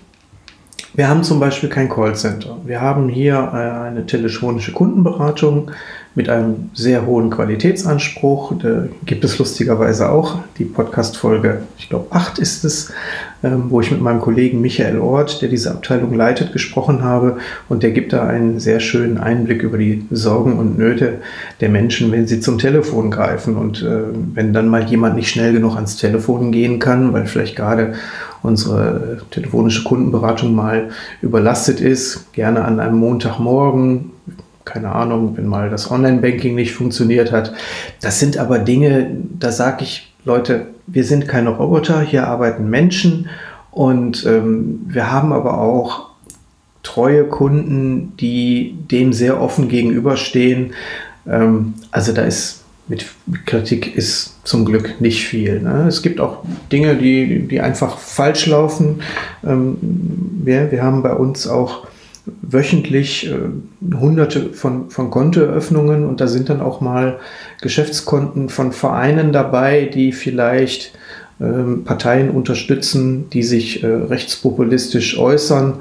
wir haben zum Beispiel kein Callcenter. Wir haben hier eine telefonische Kundenberatung mit einem sehr hohen Qualitätsanspruch. Da gibt es lustigerweise auch die Podcast-Folge, ich glaube acht ist es, wo ich mit meinem Kollegen Michael Ort, der diese Abteilung leitet, gesprochen habe. Und der gibt da einen sehr schönen Einblick über die Sorgen und Nöte der Menschen, wenn sie zum Telefon greifen. Und äh, wenn dann mal jemand nicht schnell genug ans Telefon gehen kann, weil vielleicht gerade unsere telefonische Kundenberatung mal überlastet ist, gerne an einem Montagmorgen, keine Ahnung, wenn mal das Online-Banking nicht funktioniert hat. Das sind aber Dinge, da sage ich, Leute, wir sind keine Roboter, hier arbeiten Menschen, und ähm, wir haben aber auch treue Kunden, die dem sehr offen gegenüberstehen. Ähm, also da ist mit Kritik ist zum Glück nicht viel. Ne? Es gibt auch Dinge, die, die einfach falsch laufen. Ähm, wir, wir haben bei uns auch wöchentlich äh, hunderte von, von Kontoeröffnungen, und da sind dann auch mal Geschäftskonten von Vereinen dabei, die vielleicht ähm, Parteien unterstützen, die sich äh, rechtspopulistisch äußern.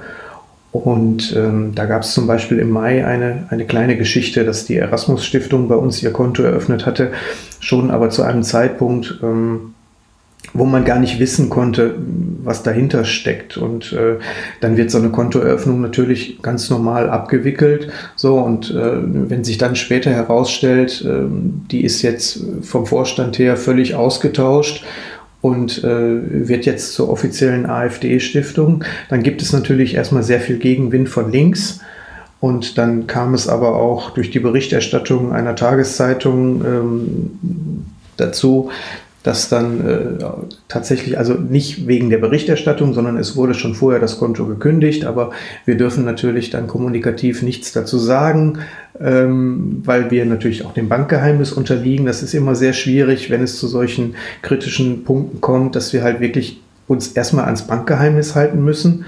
Und ähm, da gab es zum Beispiel im Mai eine, eine kleine Geschichte, dass die Erasmus-Stiftung bei uns ihr Konto eröffnet hatte, schon aber zu einem Zeitpunkt, ähm, wo man gar nicht wissen konnte, was dahinter steckt. Und äh, dann wird so eine Kontoeröffnung natürlich ganz normal abgewickelt. So, und äh, wenn sich dann später herausstellt, äh, die ist jetzt vom Vorstand her völlig ausgetauscht und äh, wird jetzt zur offiziellen AfD-Stiftung, dann gibt es natürlich erstmal sehr viel Gegenwind von links. Und dann kam es aber auch durch die Berichterstattung einer Tageszeitung ähm, dazu, dass dann äh, tatsächlich, also nicht wegen der Berichterstattung, sondern es wurde schon vorher das Konto gekündigt, aber wir dürfen natürlich dann kommunikativ nichts dazu sagen, ähm, weil wir natürlich auch dem Bankgeheimnis unterliegen. Das ist immer sehr schwierig, wenn es zu solchen kritischen Punkten kommt, dass wir halt wirklich uns erstmal ans Bankgeheimnis halten müssen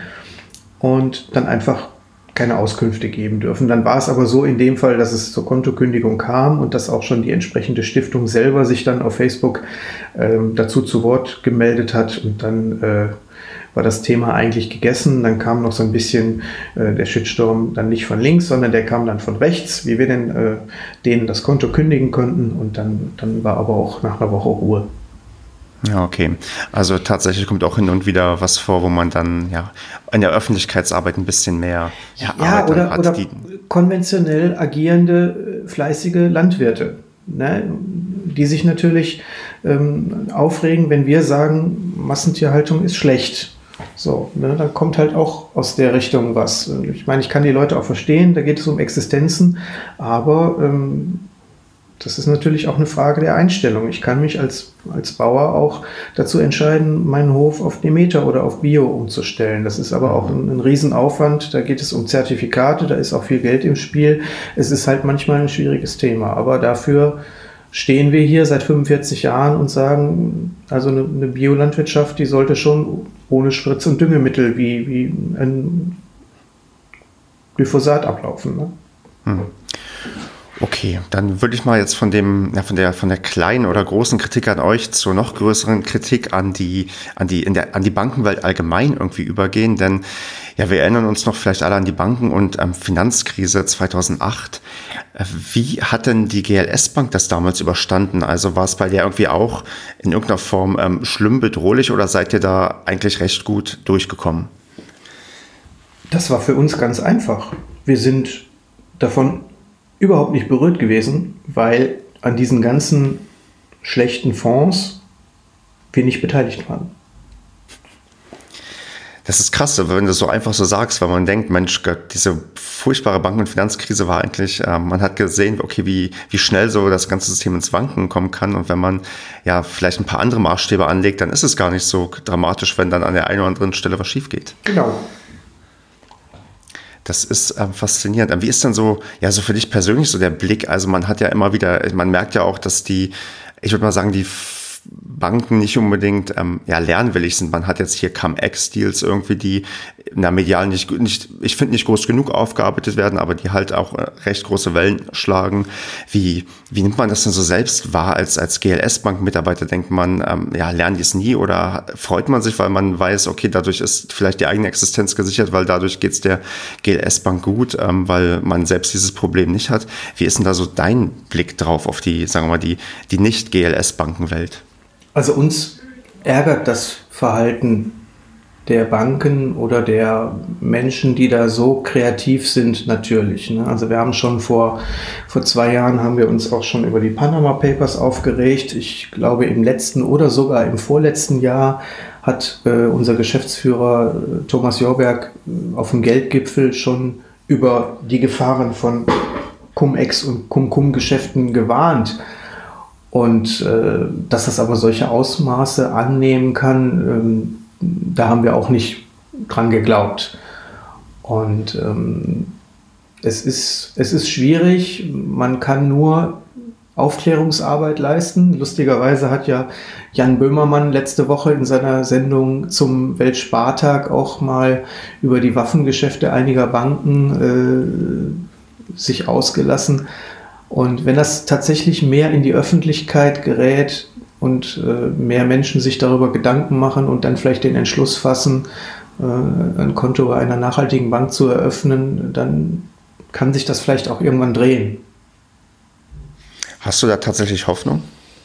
und dann einfach keine Auskünfte geben dürfen. Dann war es aber so in dem Fall, dass es zur Kontokündigung kam und dass auch schon die entsprechende Stiftung selber sich dann auf Facebook ähm, dazu zu Wort gemeldet hat und dann äh, war das Thema eigentlich gegessen. Dann kam noch so ein bisschen äh, der Shitstorm dann nicht von links, sondern der kam dann von rechts, wie wir denn äh, denen das Konto kündigen konnten und dann, dann war aber auch nach einer Woche Ruhe. Ja, okay. Also tatsächlich kommt auch hin und wieder was vor, wo man dann ja in der Öffentlichkeitsarbeit ein bisschen mehr ja, ja, Arbeit oder, hat. Oder die konventionell agierende, fleißige Landwirte, ne, die sich natürlich ähm, aufregen, wenn wir sagen, Massentierhaltung ist schlecht. So, ne, dann kommt halt auch aus der Richtung was. Ich meine, ich kann die Leute auch verstehen, da geht es um Existenzen, aber ähm, das ist natürlich auch eine Frage der Einstellung. Ich kann mich als, als Bauer auch dazu entscheiden, meinen Hof auf Demeter oder auf Bio umzustellen. Das ist aber auch ein, ein Riesenaufwand. Da geht es um Zertifikate, da ist auch viel Geld im Spiel. Es ist halt manchmal ein schwieriges Thema. Aber dafür stehen wir hier seit fünfundvierzig Jahren und sagen, also eine, eine Biolandwirtschaft, die sollte schon ohne Spritz- und Düngemittel wie, wie ein Glyphosat ablaufen. Ne? Hm. Okay, dann würde ich mal jetzt von dem, ja, von der, von der kleinen oder großen Kritik an euch zur noch größeren Kritik an die, an die, in der, an die Bankenwelt allgemein irgendwie übergehen, denn ja, wir erinnern uns noch vielleicht alle an die Banken- und ähm, Finanzkrise zweitausendacht. Wie hat denn die G L S-Bank das damals überstanden? Also war es bei der irgendwie auch in irgendeiner Form ähm, schlimm bedrohlich oder seid ihr da eigentlich recht gut durchgekommen? Das war für uns ganz einfach. Wir sind davon überhaupt nicht berührt gewesen, weil an diesen ganzen schlechten Fonds wir nicht beteiligt waren. Das ist krass, wenn du so einfach so sagst, weil man denkt, Mensch, diese furchtbare Banken- und Finanzkrise war eigentlich, äh, man hat gesehen, okay, wie, wie schnell so das ganze System ins Wanken kommen kann und wenn man ja vielleicht ein paar andere Maßstäbe anlegt, dann ist es gar nicht so dramatisch, wenn dann an der einen oder anderen Stelle was schief geht. Genau. Das ist ähm, faszinierend. Wie ist denn so, ja, so für dich persönlich so der Blick? Also man hat ja immer wieder, man merkt ja auch, dass die, ich würde mal sagen, die Banken nicht unbedingt ähm, ja, lernwillig sind. Man hat jetzt hier Cum-Ex-Deals irgendwie, die na, medial nicht, nicht ich finde, nicht groß genug aufgearbeitet werden, aber die halt auch äh, recht große Wellen schlagen. Wie, wie nimmt man das denn so selbst wahr als, als G L S-Bank-Mitarbeiter? Denkt man, ähm, ja, lernen die es nie oder freut man sich, weil man weiß, okay, dadurch ist vielleicht die eigene Existenz gesichert, weil dadurch geht es der G L S-Bank gut, ähm, weil man selbst dieses Problem nicht hat. Wie ist denn da so dein Blick drauf auf die, sagen wir mal, die, die Nicht-G L S-Bankenwelt? Also uns ärgert das Verhalten der Banken oder der Menschen, die da so kreativ sind, natürlich. Ne? Also wir haben schon vor, vor zwei Jahren haben wir uns auch schon über die Panama Papers aufgeregt. Ich glaube im letzten oder sogar im vorletzten Jahr hat äh, unser Geschäftsführer äh, Thomas Jorberg äh, auf dem Geldgipfel schon über die Gefahren von Cum-Ex und Cum-Cum-Geschäften gewarnt. Und äh, dass das aber solche Ausmaße annehmen kann, ähm, da haben wir auch nicht dran geglaubt. Und ähm, es ist, es ist schwierig, man kann nur Aufklärungsarbeit leisten. Lustigerweise hat ja Jan Böhmermann letzte Woche in seiner Sendung zum Weltspartag auch mal über die Waffengeschäfte einiger Banken äh, sich ausgelassen. Und wenn das tatsächlich mehr in die Öffentlichkeit gerät und äh, mehr Menschen sich darüber Gedanken machen und dann vielleicht den Entschluss fassen, äh, ein Konto bei einer nachhaltigen Bank zu eröffnen, dann kann sich das vielleicht auch irgendwann drehen. Hast du da tatsächlich Hoffnung?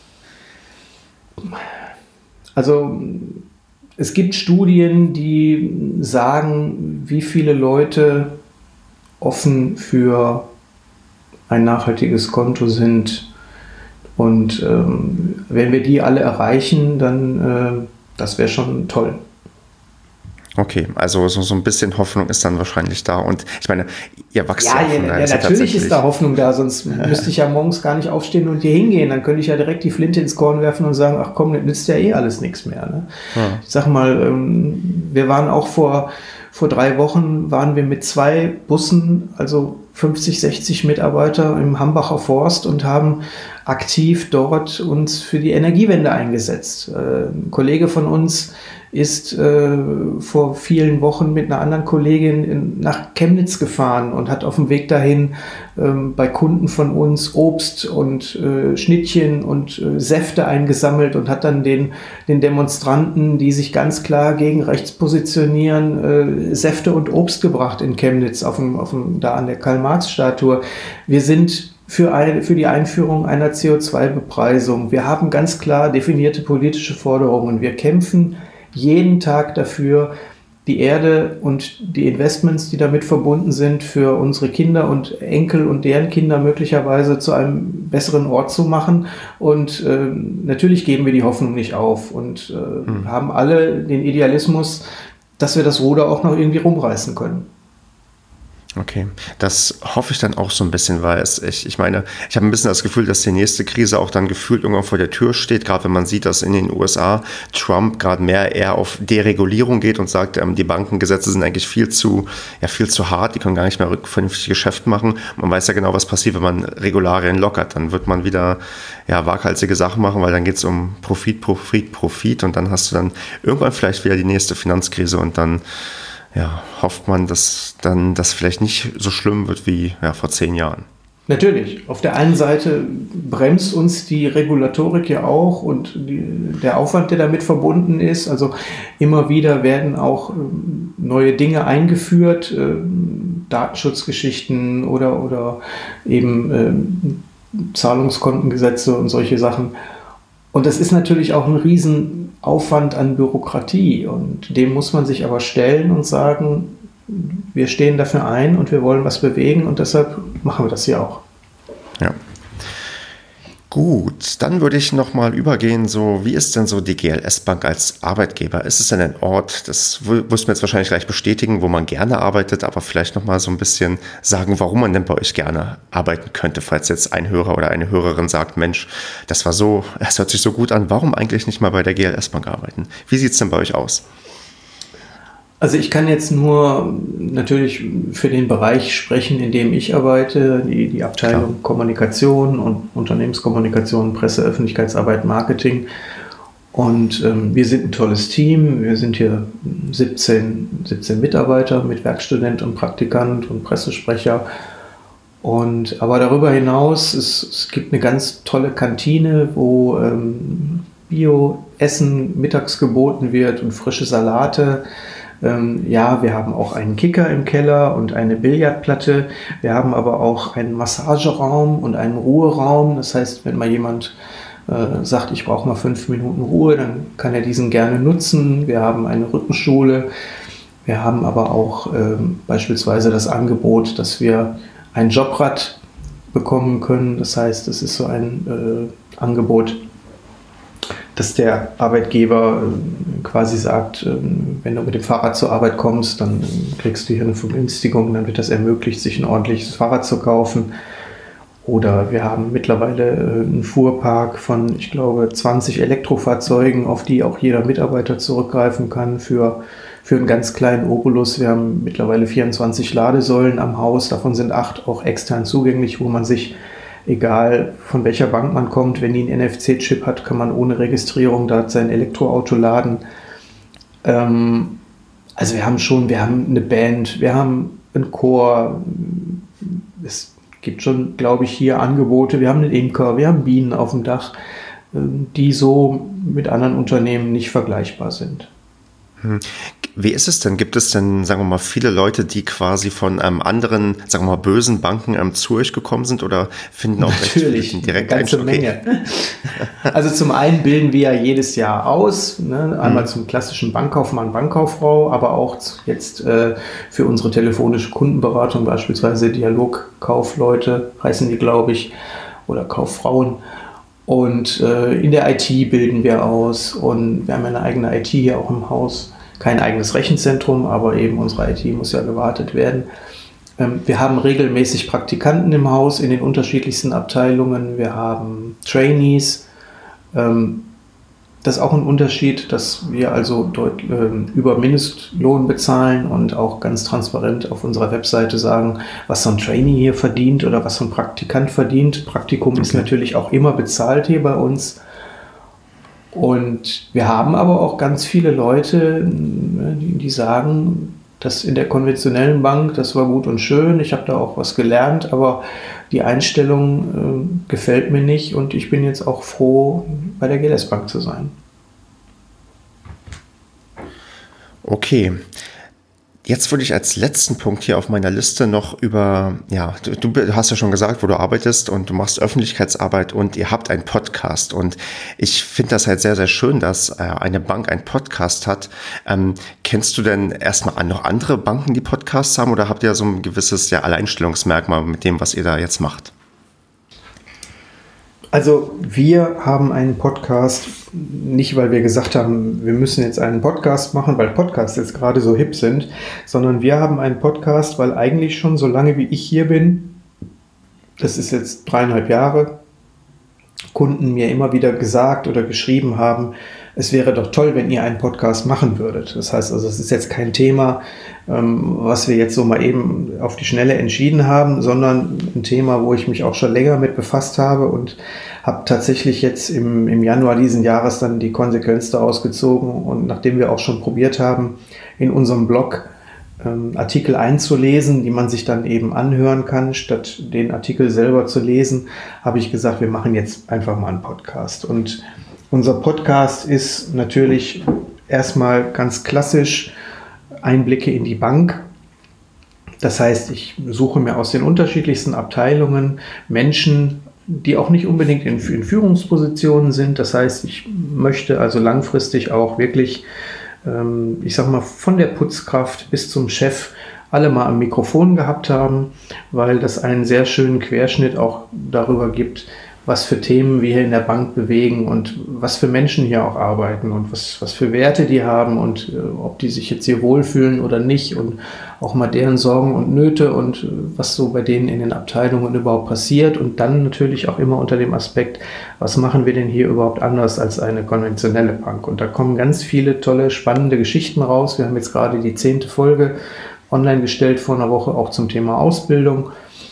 Also es gibt Studien, die sagen, wie viele Leute offen für ein nachhaltiges Konto sind. Und ähm, wenn wir die alle erreichen, dann äh, das wäre schon toll. Okay, also so, so ein bisschen Hoffnung ist dann wahrscheinlich da. Und ich meine, ihr wächst ja, ja, ja, von ja, daher ist ja natürlich ist da Hoffnung da, sonst müsste ich ja morgens gar nicht aufstehen und hier hingehen. Dann könnte ich ja direkt die Flinte ins Korn werfen und sagen, ach komm, das nützt ja eh alles nichts mehr. Ne? Ja. Ich sag mal, wir waren auch vor, vor drei Wochen, waren wir mit zwei Bussen, also fünfzig, sechzig Mitarbeiter im Hambacher Forst und haben aktiv dort uns für die Energiewende eingesetzt. Ein Kollege von uns ist äh, vor vielen Wochen mit einer anderen Kollegin in, nach Chemnitz gefahren und hat auf dem Weg dahin ähm, bei Kunden von uns Obst und äh, Schnittchen und äh, Säfte eingesammelt und hat dann den, den Demonstranten, die sich ganz klar gegen rechts positionieren, äh, Säfte und Obst gebracht in Chemnitz, auf dem, auf dem, da an der Karl-Marx-Statue. Wir sind Für, ein, für die Einführung einer C O zwei Bepreisung. Wir haben ganz klar definierte politische Forderungen. Wir kämpfen jeden Tag dafür, die Erde und die Investments, die damit verbunden sind, für unsere Kinder und Enkel und deren Kinder möglicherweise zu einem besseren Ort zu machen. Und äh, natürlich geben wir die Hoffnung nicht auf und äh, hm. haben alle den Idealismus, dass wir das Ruder auch noch irgendwie rumreißen können. Okay, das hoffe ich dann auch so ein bisschen, weil es, ich, ich meine, ich habe ein bisschen das Gefühl, dass die nächste Krise auch dann gefühlt irgendwann vor der Tür steht, gerade wenn man sieht, dass in den U S A Trump gerade mehr eher auf Deregulierung geht und sagt, ähm, die Bankengesetze sind eigentlich viel zu, ja, viel zu hart, die können gar nicht mehr vernünftig Geschäft machen. Man weiß ja genau, was passiert, wenn man Regularien lockert, dann wird man wieder, ja, waghalsige Sachen machen, weil dann geht es um Profit, Profit, Profit und dann hast du dann irgendwann vielleicht wieder die nächste Finanzkrise und dann ja, hofft man, dass dann das vielleicht nicht so schlimm wird wie ja, vor zehn Jahren. Natürlich. Auf der einen Seite bremst uns die Regulatorik ja auch und die, der Aufwand, der damit verbunden ist. Also immer wieder werden auch ähm, neue Dinge eingeführt, ähm, Datenschutzgeschichten oder, oder eben ähm, Zahlungskontengesetze und solche Sachen. Und das ist natürlich auch ein Riesenaufwand an Bürokratie und dem muss man sich aber stellen und sagen, wir stehen dafür ein und wir wollen was bewegen und deshalb machen wir das hier auch. Ja. Gut, dann würde ich nochmal übergehen, so wie ist denn so die G L S Bank als Arbeitgeber? Ist es denn ein Ort, das wirst du mir jetzt wahrscheinlich gleich bestätigen, wo man gerne arbeitet, aber vielleicht nochmal so ein bisschen sagen, warum man denn bei euch gerne arbeiten könnte, falls jetzt ein Hörer oder eine Hörerin sagt, Mensch, das war so, das hört sich so gut an, warum eigentlich nicht mal bei der G L S Bank arbeiten? Wie sieht es denn bei euch aus? Also ich kann jetzt nur natürlich für den Bereich sprechen, in dem ich arbeite, die, die Abteilung Klar. Kommunikation und Unternehmenskommunikation, Presse, Öffentlichkeitsarbeit, Marketing. Und ähm, wir sind ein tolles Team. Wir sind hier siebzehn, siebzehn Mitarbeiter mit Werkstudent und Praktikant und Pressesprecher. Und, aber darüber hinaus, es, es gibt eine ganz tolle Kantine, wo ähm, Bio-Essen mittags geboten wird und frische Salate. Ähm, ja, wir haben auch einen Kicker im Keller und eine Billardplatte. Wir haben aber auch einen Massageraum und einen Ruheraum. Das heißt, wenn mal jemand äh, sagt, ich brauche mal fünf Minuten Ruhe, dann kann er diesen gerne nutzen. Wir haben eine Rückenschule. Wir haben aber auch ähm, beispielsweise das Angebot, dass wir ein Jobrad bekommen können. Das heißt, es ist so ein äh, Angebot, dass der Arbeitgeber äh, quasi sagt, äh, wenn du mit dem Fahrrad zur Arbeit kommst, dann äh, kriegst du hier eine Vergünstigung, dann wird das ermöglicht, sich ein ordentliches Fahrrad zu kaufen. Oder wir haben mittlerweile äh, einen Fuhrpark von, ich glaube, zwanzig Elektrofahrzeugen, auf die auch jeder Mitarbeiter zurückgreifen kann für, für einen ganz kleinen Obolus. Wir haben mittlerweile vierundzwanzig Ladesäulen am Haus, davon sind acht auch extern zugänglich, wo man sich egal von welcher Bank man kommt, wenn die einen N F C-Chip hat, kann man ohne Registrierung da sein Elektroauto laden. Ähm, also wir haben schon, wir haben eine Band, wir haben einen Chor, es gibt schon, glaube ich, hier Angebote, wir haben einen Imker, wir haben Bienen auf dem Dach, die so mit anderen Unternehmen nicht vergleichbar sind. Wie ist es denn? Gibt es denn, sagen wir mal, viele Leute, die quasi von ähm, anderen, sagen wir mal, bösen Banken ähm, zu euch gekommen sind oder finden auch Natürlich, recht direkt eine ganze Menge. Also zum einen bilden wir ja jedes Jahr aus, ne? Einmal mhm. zum klassischen Bankkaufmann, Bankkauffrau, aber auch jetzt äh, für unsere telefonische Kundenberatung, beispielsweise Dialogkaufleute heißen die, glaube ich, oder Kauffrauen. Und äh, in der I T bilden wir aus und wir haben eine eigene I T hier auch im Haus. kein eigenes Rechenzentrum, aber eben unsere I T muss ja gewartet werden. Ähm, wir haben regelmäßig Praktikanten im Haus in den unterschiedlichsten Abteilungen. Wir haben Trainees. Ähm, Das ist auch ein Unterschied, dass wir also deut- äh, über Mindestlohn bezahlen und auch ganz transparent auf unserer Webseite sagen, was so ein Trainee hier verdient oder was so ein Praktikant verdient. Praktikum okay. ist natürlich auch immer bezahlt hier bei uns. Und wir haben aber auch ganz viele Leute, die, die sagen, dass in der konventionellen Bank, das war gut und schön, ich habe da auch was gelernt, aber die Einstellung äh, gefällt mir nicht und ich bin jetzt auch froh, bei der G L S Bank zu sein. Okay. Jetzt würde ich als letzten Punkt hier auf meiner Liste noch über, ja, du, du hast ja schon gesagt, wo du arbeitest und du machst Öffentlichkeitsarbeit und ihr habt einen Podcast und ich finde das halt sehr, sehr schön, dass äh, eine Bank einen Podcast hat. Ähm, kennst du denn erstmal noch andere Banken, die Podcasts haben oder habt ihr so ein gewisses ja, Alleinstellungsmerkmal mit dem, was ihr da jetzt macht? Also wir haben einen Podcast, nicht weil wir gesagt haben, wir müssen jetzt einen Podcast machen, weil Podcasts jetzt gerade so hip sind, sondern wir haben einen Podcast, weil eigentlich schon so lange wie ich hier bin, das ist jetzt dreieinhalb Jahre, Kunden mir immer wieder gesagt oder geschrieben haben, es wäre doch toll, wenn ihr einen Podcast machen würdet. Das heißt also, es ist jetzt kein Thema, ähm, was wir jetzt so mal eben auf die Schnelle entschieden haben, sondern ein Thema, wo ich mich auch schon länger mit befasst habe und habe tatsächlich jetzt im, im Januar diesen Jahres dann die Konsequenz daraus gezogen und nachdem wir auch schon probiert haben, in unserem Blog ähm, Artikel einzulesen, die man sich dann eben anhören kann, statt den Artikel selber zu lesen, habe ich gesagt, wir machen jetzt einfach mal einen Podcast. Und unser Podcast ist natürlich erstmal ganz klassisch Einblicke in die Bank. Das heißt, ich suche mir aus den unterschiedlichsten Abteilungen Menschen, die auch nicht unbedingt in, in Führungspositionen sind. Das heißt, ich möchte also langfristig auch wirklich, ähm, ich sag mal, von der Putzkraft bis zum Chef alle mal am Mikrofon gehabt haben, weil das einen sehr schönen Querschnitt auch darüber gibt, was für Themen wir hier in der Bank bewegen und was für Menschen hier auch arbeiten und was, was für Werte die haben und äh, ob die sich jetzt hier wohlfühlen oder nicht und auch mal deren Sorgen und Nöte und äh, was so bei denen in den Abteilungen überhaupt passiert und dann natürlich auch immer unter dem Aspekt, was machen wir denn hier überhaupt anders als eine konventionelle Bank? Und da kommen ganz viele tolle, spannende Geschichten raus. Wir haben jetzt gerade die zehnte Folge online gestellt vor einer Woche auch zum Thema Ausbildung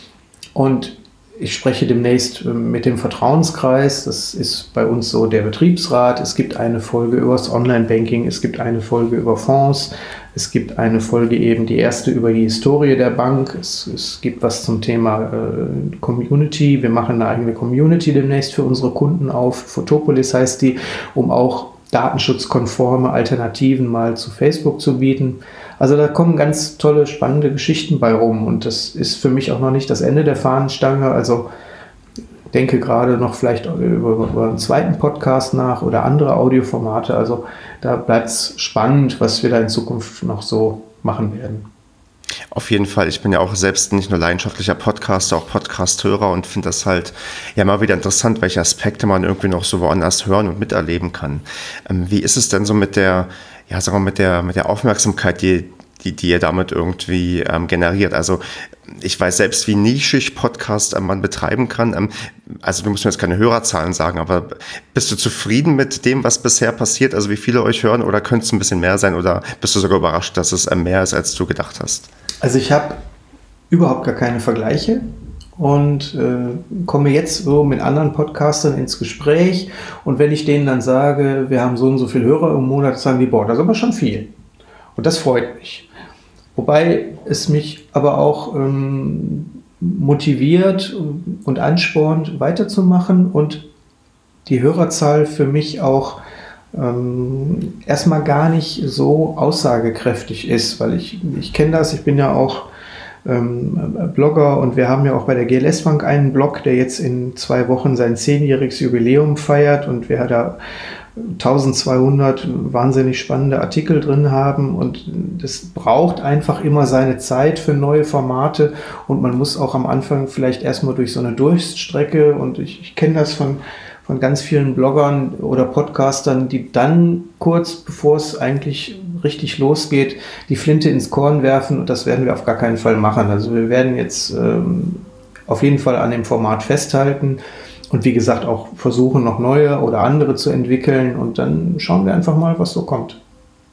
und ich spreche demnächst mit dem Vertrauenskreis, das ist bei uns so der Betriebsrat. Es gibt eine Folge über das Online-Banking, es gibt eine Folge über Fonds, es gibt eine Folge eben, die erste über die Historie der Bank. Es, es gibt was zum Thema äh, Community. Wir machen eine eigene Community demnächst für unsere Kunden auf. Photopolis heißt die, um auch datenschutzkonforme Alternativen mal zu Facebook zu bieten. Also da kommen ganz tolle, spannende Geschichten bei rum und das ist für mich auch noch nicht das Ende der Fahnenstange. Also denke gerade noch vielleicht über, über einen zweiten Podcast nach oder andere Audioformate. Also da bleibt es spannend, was wir da in Zukunft noch so machen werden. Auf jeden Fall. Ich bin ja auch selbst nicht nur leidenschaftlicher Podcaster, auch Podcast-Hörer und finde das halt ja mal wieder interessant, welche Aspekte man irgendwie noch so woanders hören und miterleben kann. Ähm, wie ist es denn so mit der, ja, sagen wir mal, mit der, mit der Aufmerksamkeit, die, die, die ihr damit irgendwie ähm, generiert? Also ich weiß selbst, wie nischig Podcast ähm, man betreiben kann. Ähm, also du musst mir jetzt keine Hörerzahlen sagen, aber bist du zufrieden mit dem, was bisher passiert? Also wie viele euch hören oder könnte es ein bisschen mehr sein oder bist du sogar überrascht, dass es ähm, mehr ist, als du gedacht hast? Also ich habe überhaupt gar keine Vergleiche und äh, komme jetzt so mit anderen Podcastern ins Gespräch und wenn ich denen dann sage, wir haben so und so viele Hörer im Monat, sagen die, boah, das ist aber schon viel. Und das freut mich. Wobei es mich aber auch ähm, motiviert und anspornt, weiterzumachen und die Hörerzahl für mich auch ähm, erstmal gar nicht so aussagekräftig ist, weil ich, ich kenne das, ich bin ja auch ähm, Blogger und wir haben ja auch bei der G L S Bank einen Blog, der jetzt in zwei Wochen sein zehnjähriges Jubiläum feiert und wir da eintausendzweihundert wahnsinnig spannende Artikel drin haben und das braucht einfach immer seine Zeit für neue Formate und man muss auch am Anfang vielleicht erstmal durch so eine Durststrecke und ich, ich kenne das von von ganz vielen Bloggern oder Podcastern, die dann kurz bevor es eigentlich richtig losgeht, die Flinte ins Korn werfen. Und das werden wir auf gar keinen Fall machen. Also wir werden jetzt ähm, auf jeden Fall an dem Format festhalten und wie gesagt auch versuchen, noch neue oder andere zu entwickeln. Und dann schauen wir einfach mal, was so kommt.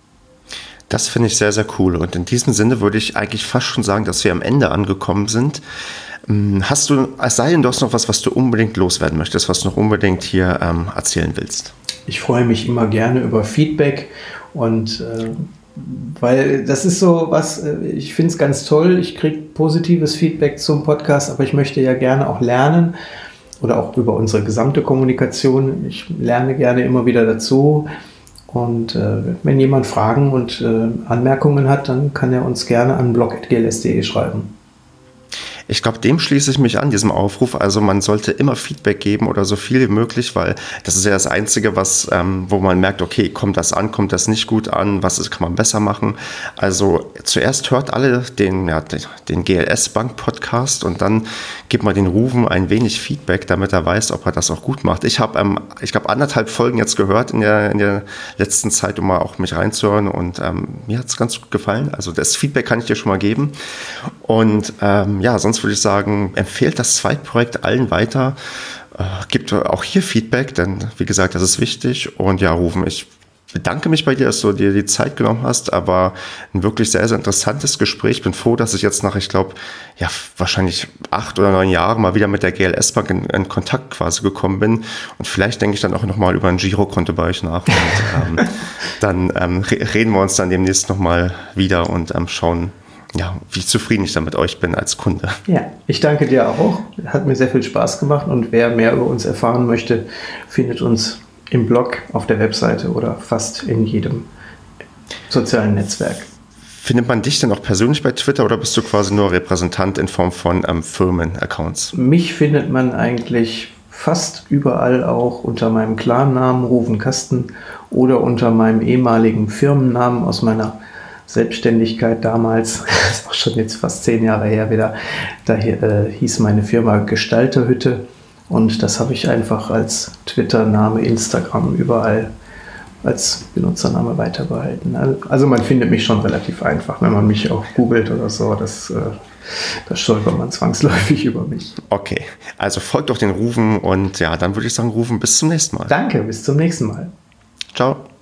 Das finde ich sehr, sehr cool. Und in diesem Sinne würde ich eigentlich fast schon sagen, dass wir am Ende angekommen sind. Hast du, es sei denn, du hast noch was, was du unbedingt loswerden möchtest, was du noch unbedingt hier ähm, erzählen willst? Ich freue mich immer gerne über Feedback und äh, weil das ist so was, äh, ich finde es ganz toll, ich kriege positives Feedback zum Podcast, aber ich möchte ja gerne auch lernen oder auch über unsere gesamte Kommunikation. Ich lerne gerne immer wieder dazu und äh, wenn jemand Fragen und äh, Anmerkungen hat, dann kann er uns gerne an blog at g l s punkt d e schreiben. Ich glaube, dem schließe ich mich an, diesem Aufruf. Also man sollte immer Feedback geben oder so viel wie möglich, weil das ist ja das Einzige, was, ähm, wo man merkt, okay, kommt das an, kommt das nicht gut an, was ist, kann man besser machen. Also zuerst hört alle den, ja, den G L S Bank Podcast und dann gibt man den Rufen ein wenig Feedback, damit er weiß, ob er das auch gut macht. Ich habe, ähm, ich glaube, anderthalb Folgen jetzt gehört in der, in der letzten Zeit, um mal auch mich reinzuhören und ähm, mir hat es ganz gut gefallen. Also das Feedback kann ich dir schon mal geben. Und ähm, ja, sonst würde ich sagen, empfehlt das Zweitprojekt allen weiter. Äh, gibt auch hier Feedback, denn wie gesagt, das ist wichtig. Und ja, Rufen, ich bedanke mich bei dir, dass du dir die Zeit genommen hast, aber ein wirklich sehr, sehr interessantes Gespräch. Ich bin froh, dass ich jetzt nach, ich glaube, ja, wahrscheinlich acht oder neun Jahren mal wieder mit der G L S Bank in, in Kontakt quasi gekommen bin. Und vielleicht denke ich dann auch nochmal über ein Girokonto bei euch nach. Und ähm, dann ähm, reden wir uns dann demnächst nochmal wieder und ähm, schauen, ja, wie zufrieden ich dann mit euch bin als Kunde. Ja, ich danke dir auch. Hat mir sehr viel Spaß gemacht und wer mehr über uns erfahren möchte, findet uns im Blog, auf der Webseite oder fast in jedem sozialen Netzwerk. Findet man dich denn auch persönlich bei Twitter oder bist du quasi nur Repräsentant in Form von ähm, Firmen-Accounts? Mich findet man eigentlich fast überall auch unter meinem Klarnamen Rufen Kasten oder unter meinem ehemaligen Firmennamen aus meiner Selbstständigkeit damals, das ist auch schon jetzt fast zehn Jahre her wieder, da äh, hieß meine Firma Gestalterhütte und das habe ich einfach als Twitter-Name, Instagram, überall als Benutzername weiterbehalten. Also man findet mich schon relativ einfach, wenn man mich auch googelt oder so, das, äh, das stolpert man zwangsläufig über mich. Okay, also folgt doch den Rufen und ja, dann würde ich sagen, Rufen, bis zum nächsten Mal. Danke, bis zum nächsten Mal. Ciao.